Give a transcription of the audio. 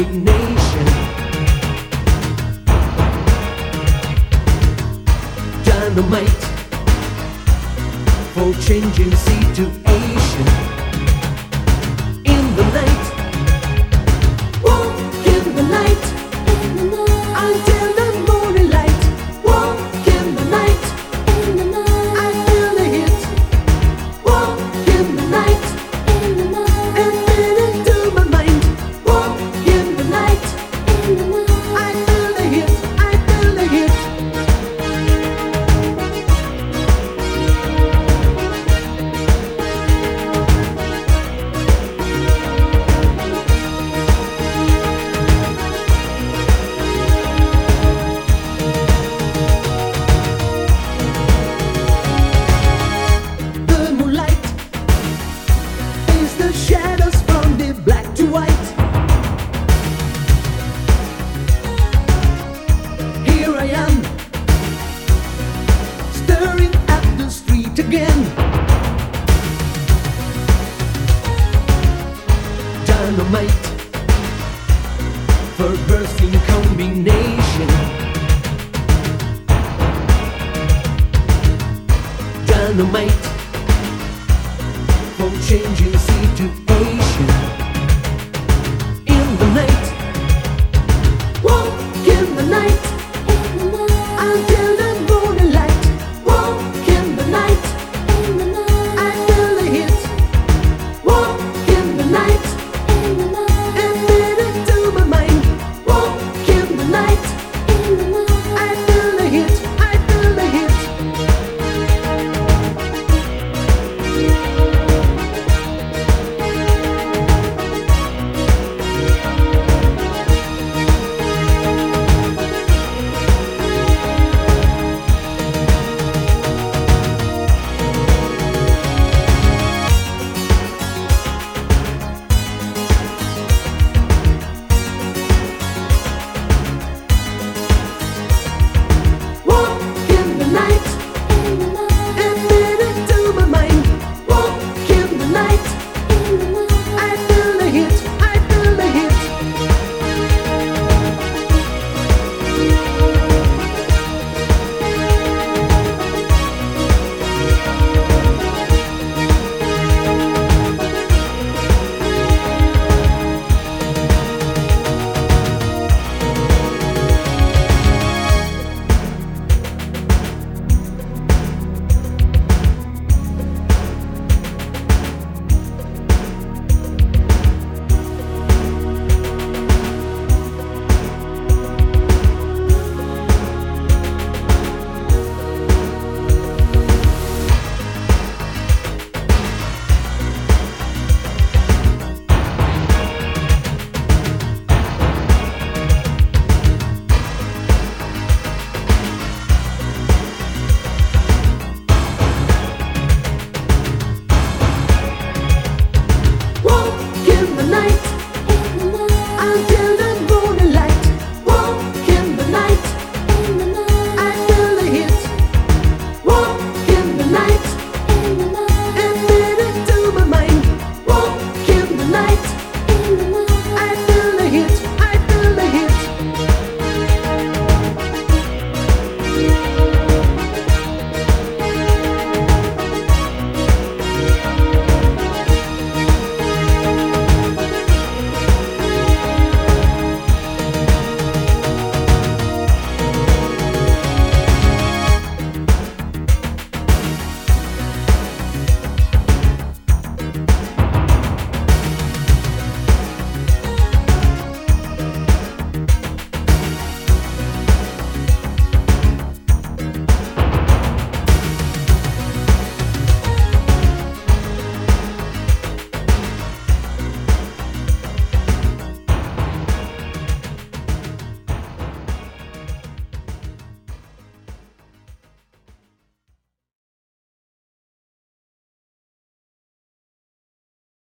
combination. Dynamite for changing situation. In the night, walk in the night, until the morning light. Walk in the night, I feel the heat. Walk in the night, and feel it to my mind. Walk in the night, I feel the heat, I feel the heat. The moonlight is the shadows from the black to white. Here I am, staring at the street again. Dynamite for bursting combination. Dynamite for changing situation.